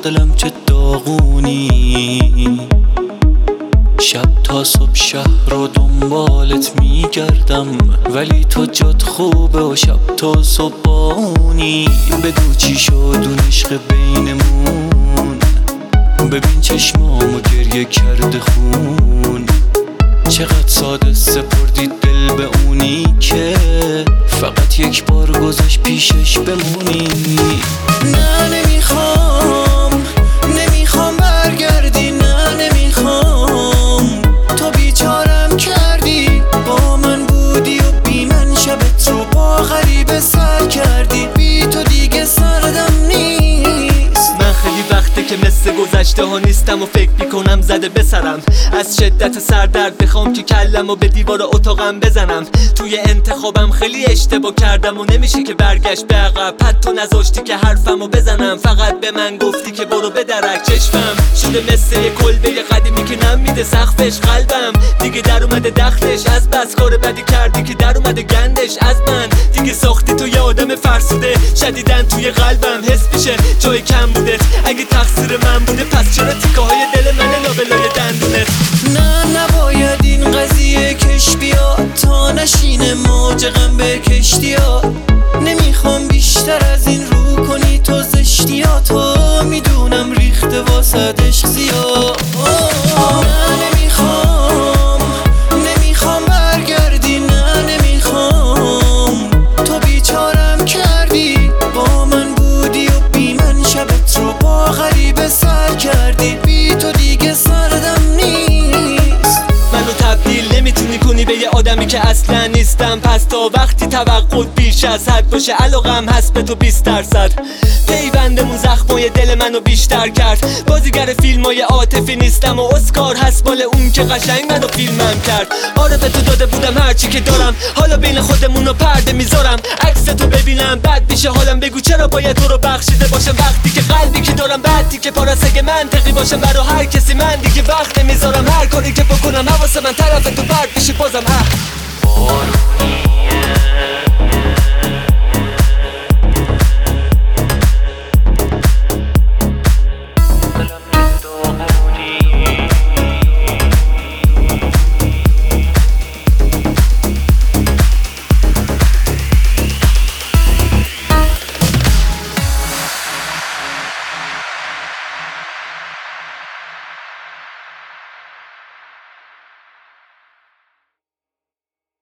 دلم چه داغونی، شب تا صبح شهر رو دنبالت میگردم، ولی تو جات خوبه و شب تا صبح بانی. بگو چی شد اون عشق بینمون، ببین چشمامو گریه کرده خون. چقدر ساده سپردی دل به اونی که فقط یک بار گذاشت پیشش بمونی. نه نمیخوام برگردی، نه نمیخوام. تو بیچارم کردی، با من بودی و بی من شبت رو با غریبه سر کردی. بی تو دیگه سردم نیست. من خیلی وقته که مثل گذشته ها نیستم و فکر میکنم زده به سرم. از شدت سردرد بخوام که کلم و به دیوار اتاقم بزنم. توی انتخابم خیلی اشتباه کردم و نمیشه که برگشت به عقب. تو نذاشتی که حرفمو بزنم، فقط به من گفتی که برو بدرک. چشمم شده مثل یه کلبه قدیمی که نمیده سقفش. قلبم دیگه در اومده دختش، از بس کار بدی کردی که در اومده گندش. از من دیگه ساختی تو یه آدم فرسوده، شدیدن توی قلبم حس میشه جای کم بودت. اگه تقصیر من بوده پس چرا تیکه های دل من لابلای دندونت؟ نه نباید این قضیه کش بیاد تا نشینه موج غم به کشتیا. نمیخوام بیشتر از این رو کنی تو زشتیاتو، میدونم ریخته واسه عشق زیاد. نه نمیخوام برگردی، نه نمیخوام. تو بیچارم کردی، با من بودی و بی من شبت رو با غریبه سر کردی. بی تو دیگه سردم نیست. منو تبدیل نمیتونی کنی به یه آدمی که اصلا نیستم. پس تا وقتی توقع بیش از حد باشه علاقم هست به تو 20%. پیوندمون زخمای دل منو بیشتر کرد. بازیگر فیلمای عاطفی نیستم و اسکار هست مال اون که قشنگ منو فیلمم کرد. آره به تو داده بودم هرچی که دارم، حالا بین خودمونو پرده میذارم. عکس تو ببینم بد میشه حالم. بگو چرا باید تو رو بخشیده باشم وقتی که قلبی که دارم بعدی که پاراس اگه منطقی باشم برا هر کسی. من دیگه وقت نمیذارم هر کاری که بکنم حواس من طرف تو پرد بشه بازم.